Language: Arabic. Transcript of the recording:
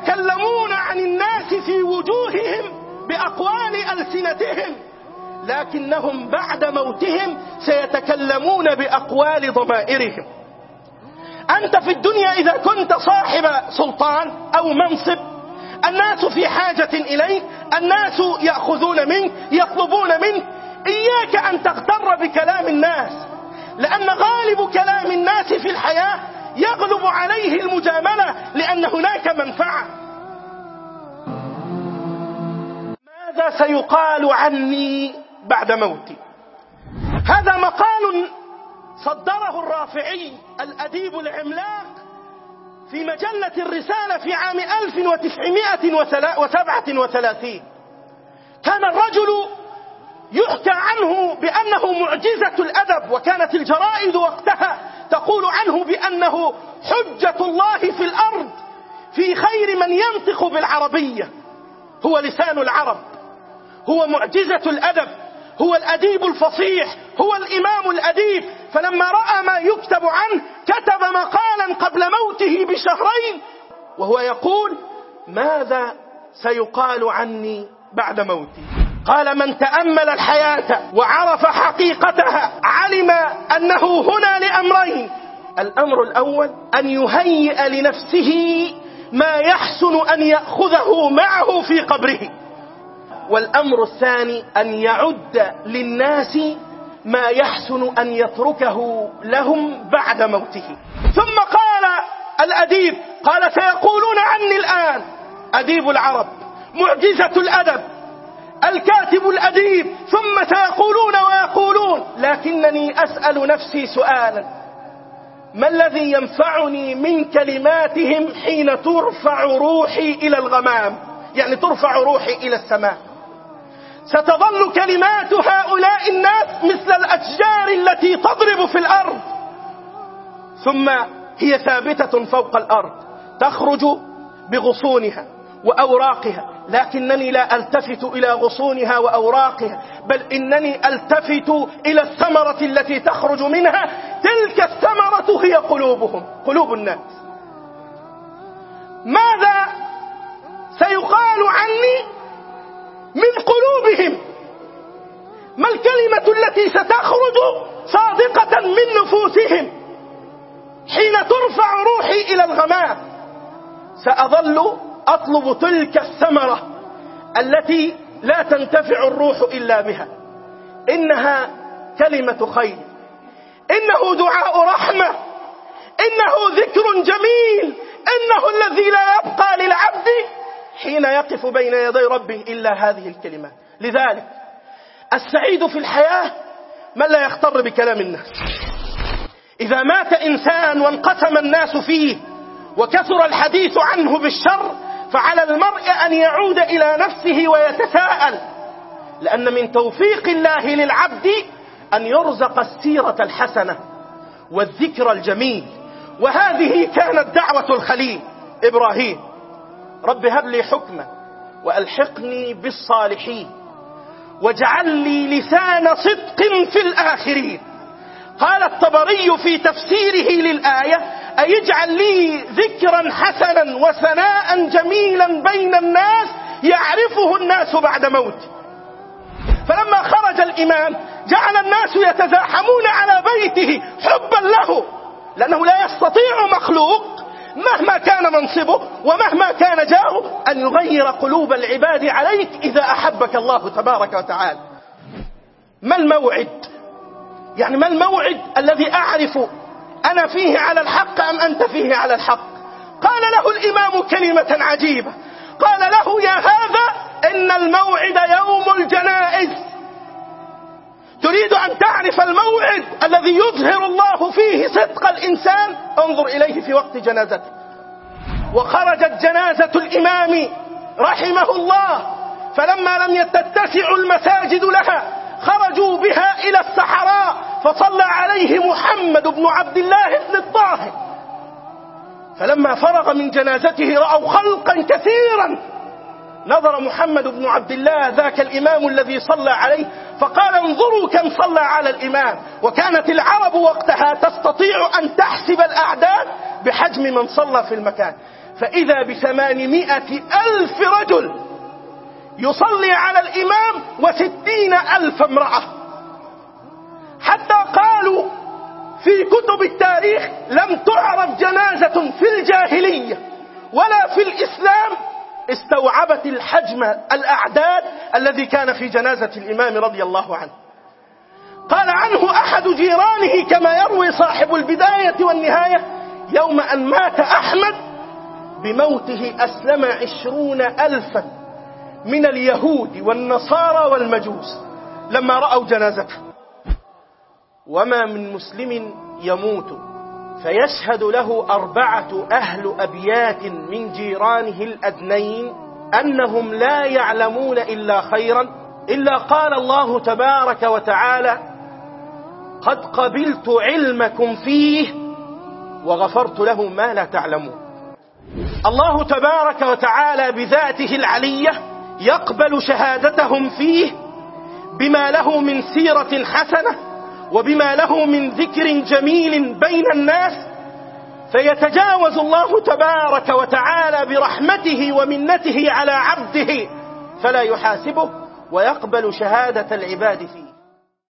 يتكلمون عن الناس في وجوههم بأقوال ألسنتهم، لكنهم بعد موتهم سيتكلمون بأقوال ضمائرهم. أنت في الدنيا إذا كنت صاحب سلطان أو منصب، الناس في حاجة إليك، الناس يأخذون منك، يطلبون منك، إياك أن تغتر بكلام الناس، لأن غالب كلام الناس في الحياة يغلب عليه المجاملة، لأن هناك منفعة. ماذا سيقال عني بعد موتي؟ هذا مقال صدره الرافعي الأديب العملاق في مجلة الرسالة في عام 1937. كان الرجل يحكى عنه بأنه معجزة الأدب، وكانت الجرائد وقتها تقول عنه بأنه حجة الله في الأرض في خير من ينطق بالعربية، هو لسان العرب، هو معجزة الأدب، هو الأديب الفصيح، هو الإمام الأديب. فلما رأى ما يكتب عنه كتب مقالا قبل موته بشهرين وهو يقول: ماذا سيقال عني بعد موتي؟ قال: من تأمل الحياة وعرف حقيقتها علم أنه هنا لأمرين: الأمر الأول أن يهيئ لنفسه ما يحسن أن يأخذه معه في قبره، والأمر الثاني أن يعد للناس ما يحسن أن يتركه لهم بعد موته. ثم قال الأديب، قال: سيقولون عني الآن أديب العرب، معجزة الأدب، الكاتب الأديب، ثم سيقولون ويقولون، لكنني أسأل نفسي سؤالا: ما الذي ينفعني من كلماتهم حين ترفع روحي إلى الغمام؟ يعني ترفع روحي إلى السماء. ستظل كلمات هؤلاء الناس مثل الأشجار التي تضرب في الأرض، ثم هي ثابتة فوق الأرض، تخرج بغصونها وأوراقها، لكنني لا ألتفت إلى غصونها وأوراقها، بل إنني ألتفت إلى الثمرة التي تخرج منها. تلك الثمرة هي قلوبهم، قلوب الناس. ماذا سيقال عني من قلوبهم؟ ما الكلمة التي ستخرج صادقة من نفوسهم حين ترفع روحي إلى الغمام؟ سأظل أطلب تلك الثمرة التي لا تنتفع الروح إلا بها. إنها كلمة خير، إنه دعاء رحمة، إنه ذكر جميل، إنه الذي لا يبقى للعبد حين يقف بين يدي ربه إلا هذه الكلمات. لذلك السعيد في الحياة من لا يغتر بكلام الناس. إذا مات إنسان وانقسم الناس فيه وكثر الحديث عنه بالشر، فعلى المرء أن يعود إلى نفسه ويتساءل، لأن من توفيق الله للعبد أن يرزق السيرة الحسنة والذكر الجميل. وهذه كانت دعوة الخليل إبراهيم: رب هب لي حكما وألحقني بالصالحين واجعل لي لسان صدق في الآخرين. قال الطبري في تفسيره للآية: أي اجعل لي ذكرا حسنا وثناء جميلا بين الناس يعرفه الناس بعد موته. فلما خرج الإمام جعل الناس يتزاحمون على بيته حبا له، لأنه لا يستطيع مخلوق مهما كان منصبه ومهما كان جاهه أن يغير قلوب العباد عليك إذا أحبك الله تبارك وتعالى. ما الموعد؟ يعني ما الموعد الذي أعرف أنا فيه على الحق أم أنت فيه على الحق؟ قال له الإمام كلمة عجيبة، قال له: يا هذا إن الموعد يوم الجنائز. تريد أن تعرف الموعد الذي يظهر الله فيه صدق الإنسان؟ انظر إليه في وقت جنازته. وخرجت جنازة الإمام رحمه الله، فلما لم تتسع المساجد لها خرجوا بها إلى الصحراء، فصلى عليه محمد بن عبد الله بن الطاهر. فلما فرغ من جنازته رأوا خلقا كثيرا. نظر محمد بن عبد الله ذاك الإمام الذي صلى عليه فقال: انظروا كم صلى على الإمام. وكانت العرب وقتها تستطيع أن تحسب الأعداد بحجم من صلى في المكان. فإذا ب800,000 رجل يصلي على الإمام و60,000 امرأة، حتى قالوا في كتب التاريخ لم تعرف جنازة في الجاهلية ولا في الإسلام استوعبت الحجم الأعداد الذي كان في جنازة الإمام رضي الله عنه. قال عنه أحد جيرانه كما يروي صاحب البداية والنهاية: يوم أن مات أحمد بموته أسلم 20,000 من اليهود والنصارى والمجوس لما رأوا جنازته. وما من مسلم يموت فيشهد له 4 أهل أبيات من جيرانه الأدنين أنهم لا يعلمون إلا خيرا إلا قال الله تبارك وتعالى: قد قبلت علمكم فيه وغفرت له ما لا تعلمون. الله تبارك وتعالى بذاته العلية يقبل شهادتهم فيه بما له من سيرة حسنة وبما له من ذكر جميل بين الناس، فيتجاوز الله تبارك وتعالى برحمته ومنته على عبده فلا يحاسبه ويقبل شهادة العباد فيه.